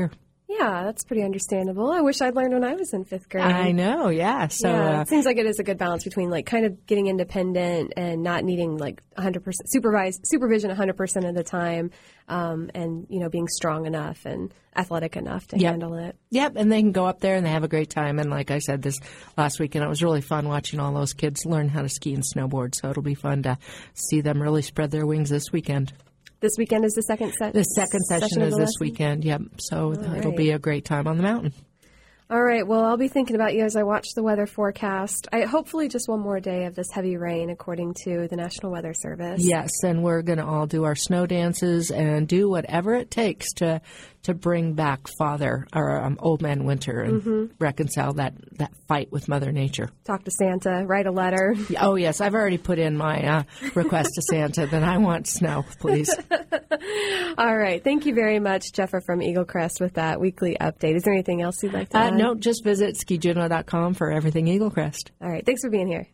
Yeah, that's pretty understandable. I wish I'd learned when I was in 5th grade. I know, yeah. So it seems like it is a good balance between like kind of getting independent and not needing like 100% supervision 100% of the time, and being strong enough and athletic enough to handle it. Yep, and they can go up there and they have a great time. And like I said, this last weekend it was really fun watching all those kids learn how to ski and snowboard. So it'll be fun to see them really spread their wings this weekend. This weekend is the second set. The second session is this weekend, yep. So it'll be a great time on the mountain. All right. Well, I'll be thinking about you as I watch the weather forecast. Hopefully just one more day of this heavy rain, according to the National Weather Service. Yes, and we're going to all do our snow dances and do whatever it takes to bring back Father, or Old Man Winter, and reconcile that fight with Mother Nature. Talk to Santa, write a letter. Oh, yes. I've already put in my request to Santa that I want snow, please. All right. Thank you very much, Jeffa from Eagle Crest, with that weekly update. Is there anything else you'd like to add? No, just visit skijuno.com for everything Eagle Crest. All right. Thanks for being here.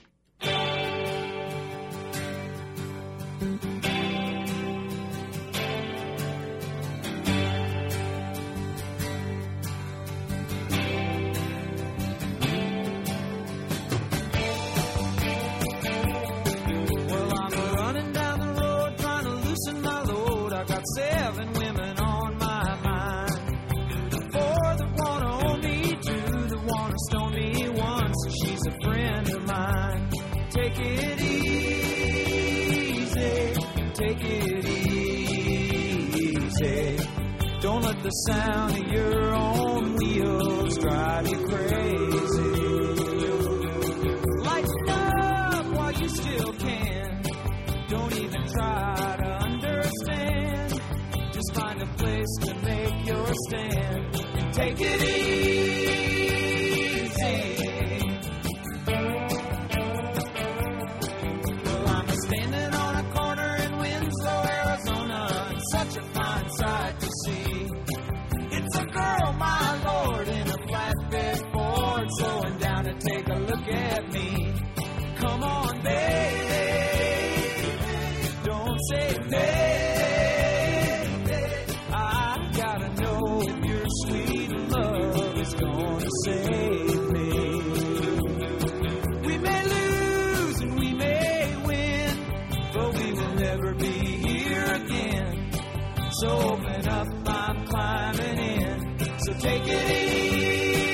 The sound of your own wheels drive you crazy. Lighten up while you still can. Don't even try to understand. Just find a place to make your stand and take it easy. Well, I'm standing on a corner in Winslow, Arizona, and such a fine sight to see. It's a girl, my lord, in a flatbed Ford, slowing down to take a look at me. Come on, baby, don't say baby. I gotta know if your sweet love is gonna save me. We may lose and we may win, but we will never be here again. So open up, I'm climbing in. So take it easy.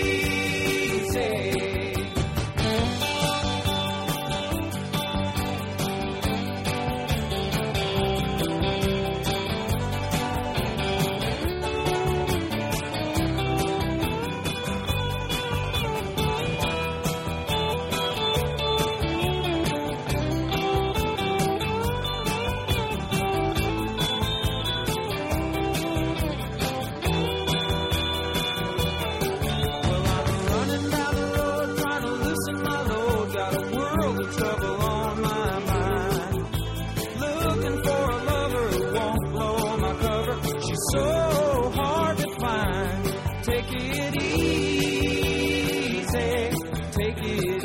So hard to find. Take it easy. Take it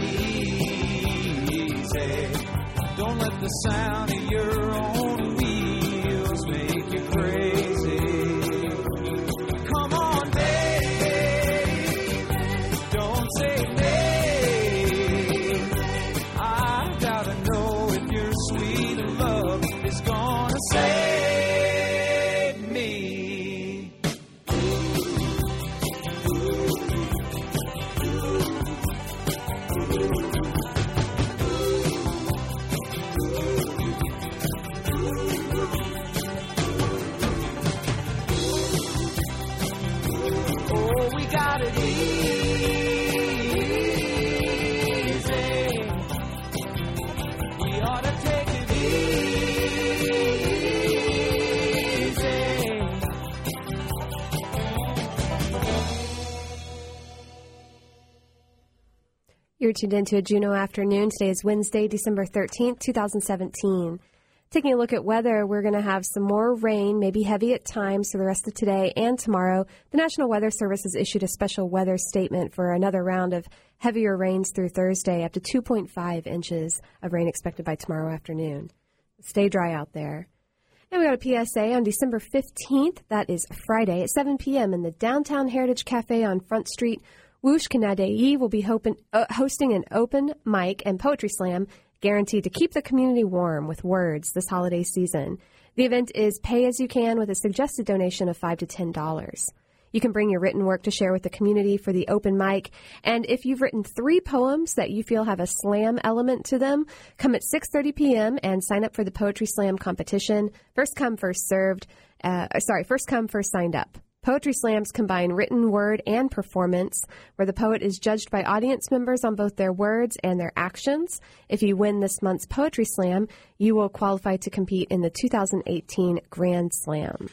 easy. Don't let the sound of your own wheels make you crazy. Come on, baby. Don't say nay. I gotta know if your sweet love is gonna save me. Oh, we got it easy. We ought to take it easy. You're tuned into a Juneau Afternoon. Today is Wednesday, December 13th, 2017. Taking a look at weather, we're going to have some more rain, maybe heavy at times for the rest of today and tomorrow. The National Weather Service has issued a special weather statement for another round of heavier rains through Thursday, up to 2.5 inches of rain expected by tomorrow afternoon. Stay dry out there. And we got a PSA on December 15th. That is Friday at 7 p.m. in the Downtown Heritage Cafe on Front Street. Whoosh Kanadei will be hosting an open mic and poetry slam guaranteed to keep the community warm with words this holiday season. The event is pay as you can with a suggested donation of $5 to $10. You can bring your written work to share with the community for the open mic. And if you've written 3 poems that you feel have a slam element to them, come at 6:30 p.m. and sign up for the Poetry Slam competition. First come, first served. First come, first signed up. Poetry slams combine written word and performance, where the poet is judged by audience members on both their words and their actions. If you win this month's Poetry Slam, you will qualify to compete in the 2018 Grand Slam.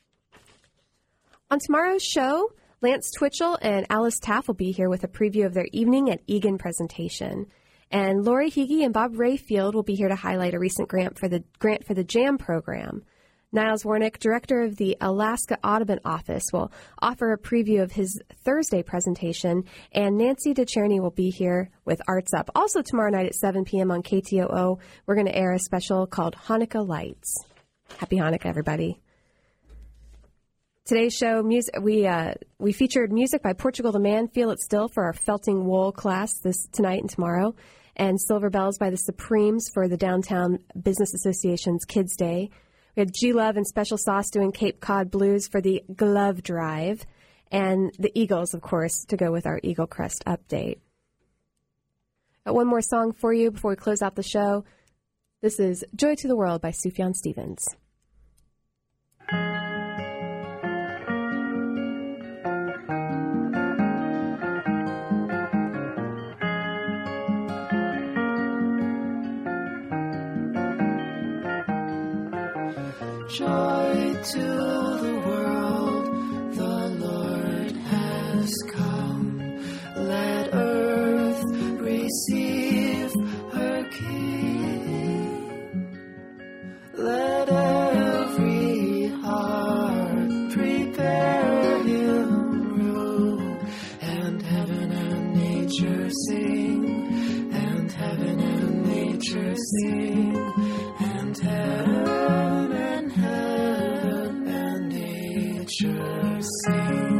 On tomorrow's show, Lance Twitchell and Alice Taff will be here with a preview of their Evening at Egan presentation. And Lori Higgy and Bob Rayfield will be here to highlight a recent grant for the JAM program. Niles Warnick, director of the Alaska Audubon Office, will offer a preview of his Thursday presentation, and Nancy DeCherney will be here with Arts Up. Also tomorrow night at 7 p.m. on KTOO, we're going to air a special called Hanukkah Lights. Happy Hanukkah, everybody. Today's show, we featured music by Portugal the Man, Feel It Still, for our felting wool class tonight and tomorrow, and Silver Bells by the Supremes for the Downtown Business Association's Kids Day. We had G-Love and Special Sauce doing Cape Cod Blues for the Glove Drive, and the Eagles, of course, to go with our Eagle Crest update. Got one more song for you before we close out the show. This is Joy to the World by Sufjan Stevens. Joy to the world, the Lord has come. Let earth receive her King. Let every heart prepare him room. And heaven and nature sing. And heaven and nature sing. And heaven and nature sing.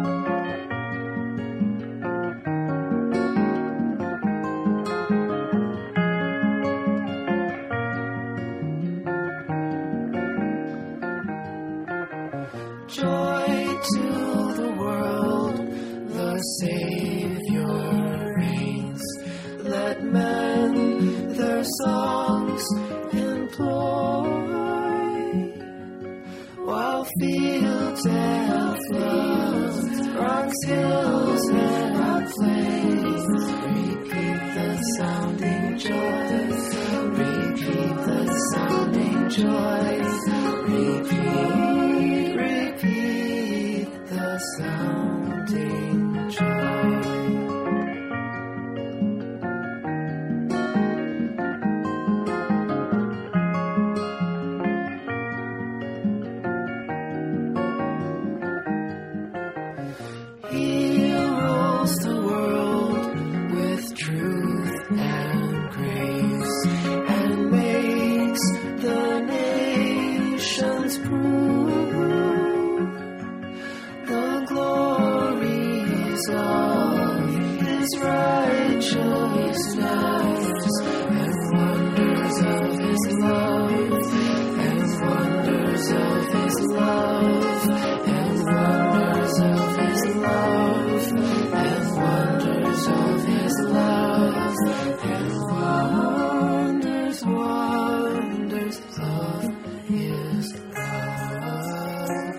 Joy to the world, the Savior reigns. Let men their songs employ, while fields and floods, rocks, hills, and plains repeat the sounding joys. Repeat the sounding joys. Repeat the sounding joy. He rules the world with truth and grace, and makes the nations prove the glories of his righteousness, and wonders of his love, and wonders of his love, and wonders of his love, and wonders of his love, and wonders of his love.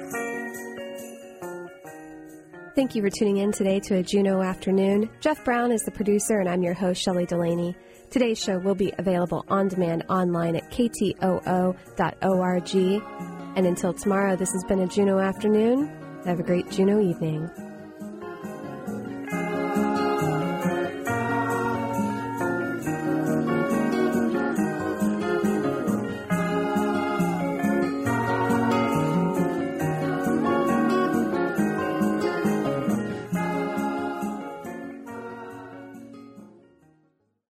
Thank you for tuning in today to a Juno Afternoon. Jeff Brown is the producer, and I'm your host, Shelley Delaney. Today's show will be available on demand online at ktoo.org. And until tomorrow, this has been a Juno Afternoon. Have a great Juno evening.